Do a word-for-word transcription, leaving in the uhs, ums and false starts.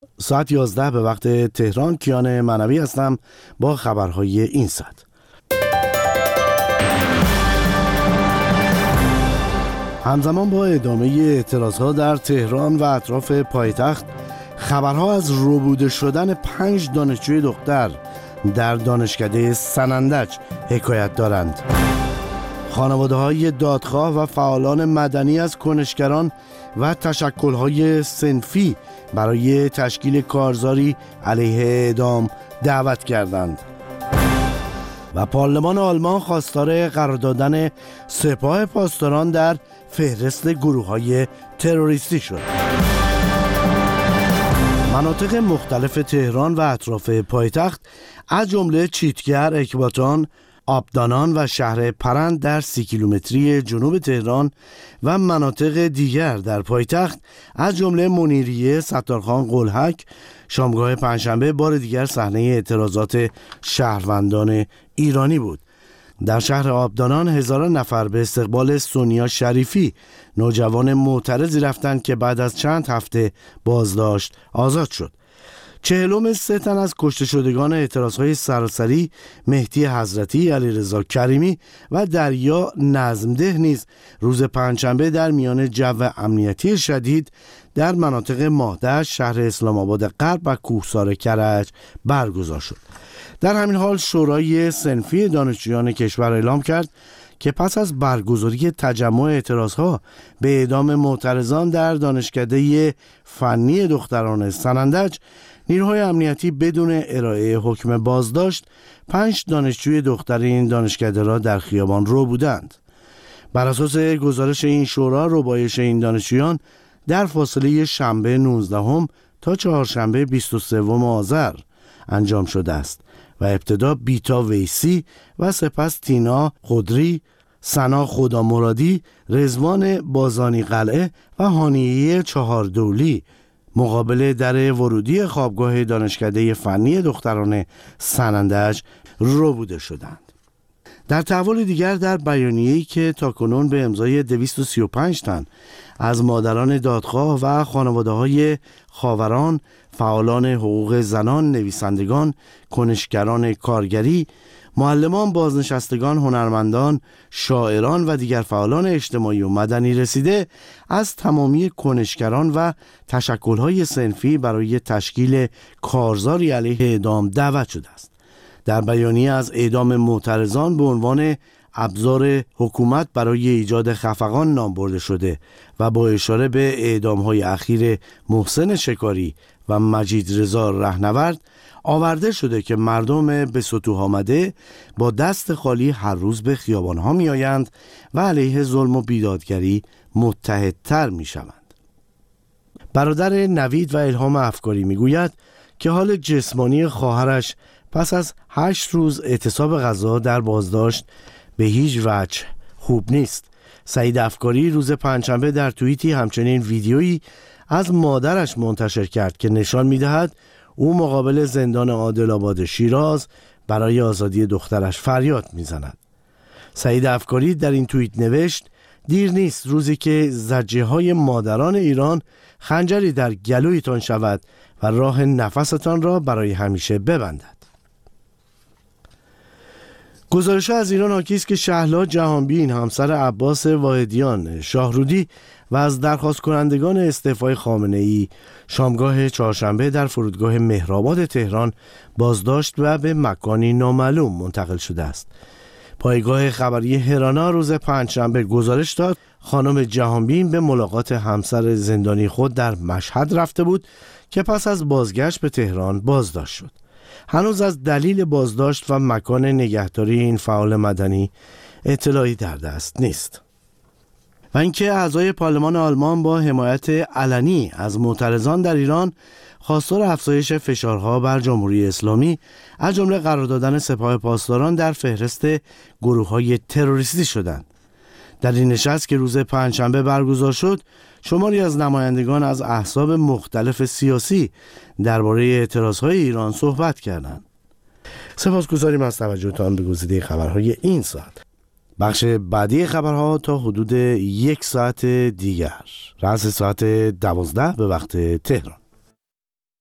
ساعت یازده به وقت تهران. کیان معنوی هستم با خبرهای این ساعت. همزمان با ادامه اعتراضها در تهران و اطراف پایتخت، خبرها از ربوده شدن پنج دانشجوی دختر در دانشکده سنندج حکایت دارند. خانواده‌های دادخواه و فعالان مدنی از کنشگران و تشکل‌های صنفی برای تشکیل کارزاری علیه اعدام دعوت کردند و پارلمان آلمان خواستار قرار دادن سپاه پاسداران در فهرست گروه‌های تروریستی شد. مناطق مختلف تهران و اطراف پایتخت از جمله چیتگر، اکباتان، آبدانان و شهر پرند در سی کیلومتری جنوب تهران و مناطق دیگر در پایتخت از جمله منیریه، ستارخان، قلهک، شامگاه پنجشنبه بار دیگر صحنه اعتراضات شهروندان ایرانی بود. در شهر آبدانان هزاران نفر به استقبال سونیا شریفی، نوجوان معترضی رفتند که بعد از چند هفته بازداشت آزاد شد. چهلم سه تن از کشته شدگان اعتراضهای سراسری مهدی حضرتی، علیرضا کریمی و دریا نظمده نیز روز پنجشنبه در میان جو امنیتی شدید در مناطق ماهدشت، شهر اسلام آباد غرب و کوهسار کرج برگزار شد. در همین حال شورای صنفی دانشجویان کشور اعلام کرد که پس از برگزاری تجمع اعتراضها به اعدام معترضان در دانشکده فنی دختران سنندج، نیروهای امنیتی بدون ارائه حکم بازداشت پنج دانشجوی دختر این دانشکده را در خیابان رو بودند. بر اساس گزارش این شورا، ربایش این دانشجویان در فاصله شنبه نوزدهم تا چهارشنبه بیست و سوم آذر انجام شده است و ابتدا بیتا ویسی و سپس تینا خضری، سنا خدامرادی، رضوان بازانی قلعه و هانیه چهاردولی مقابل در ورودی خوابگاه دانشکده فنی دختران سنندج ربوده شدند. در تحول دیگر، در بیانیه‌ای که تاکنون به امضای دویست و سی و پنج تن از مادران دادخواه و خانواده‌های خاوران، فعالان حقوق زنان، نویسندگان، کنشگران کارگری، معلمان، بازنشستگان، هنرمندان، شاعران و دیگر فعالان اجتماعی و مدنی رسیده، از تمامی کنشگران و تشکل‌های صنفی برای تشکیل کارزاری علیه اعدام دعوت شده است. در بیانیه از اعدام معترضان به عنوان ابزار حکومت برای ایجاد خفقان نام برده شده و با اشاره به اعدام‌های اخیر محسن شکاری و مجید رضا رهنورد آورده شده که مردم به سطوح آمده با دست خالی هر روز به خیابان‌ها می‌آیند و علیه ظلم و بیدادگری متحدتر می‌شوند. برادر نوید و الهام افکاری می‌گوید که حال جسمانی خواهرش پس از هشت روز اعتصاب غذا در بازداشت به هیچ وجه خوب نیست. سعید افکاری روز پنجشنبه در توییتی همچنین ویدیویی از مادرش منتشر کرد که نشان می‌دهد او مقابل زندان عادل‌آباد شیراز برای آزادی دخترش فریاد می‌زند. سعید افکاری در این توییت نوشت: دیر نیست روزی که زجرهای مادران ایران خنجری در گلویتان شود و راه نفستان را برای همیشه ببندد. گزارش‌ها از ایران حاکی است که شهلا جهانبین، همسر عباس واحدیان شاهرودی و از درخواست کنندگان استعفای خامنه‌ای، شامگاه چهارشنبه در فرودگاه مهرآباد تهران بازداشت و به مکانی نامعلوم منتقل شده است. پایگاه خبری هرانا روز پنجشنبه گزارش داد خانم جهانبین به ملاقات همسر زندانی خود در مشهد رفته بود که پس از بازگشت به تهران بازداشت شد. هنوز از دلیل بازداشت و مکان نگهداری این فعال مدنی اطلاعی در دست نیست. و اینکه اعضای پارلمان آلمان با حمایت علنی از معترضان در ایران خواستار افزایش فشارها بر جمهوری اسلامی، از جمله قرار دادن سپاه پاسداران در فهرست گروه‌های تروریستی شدند. در این نشست که روز پنجشنبه برگزار شد، شماری از نمایندگان از احزاب مختلف سیاسی درباره اعتراضهای ایران صحبت کردند. سپاسگزاریم از توجهتان به گزیده خبرهای این ساعت. بخش بعدی خبرها تا حدود یک ساعت دیگر، رأس ساعت دوازده به وقت تهران.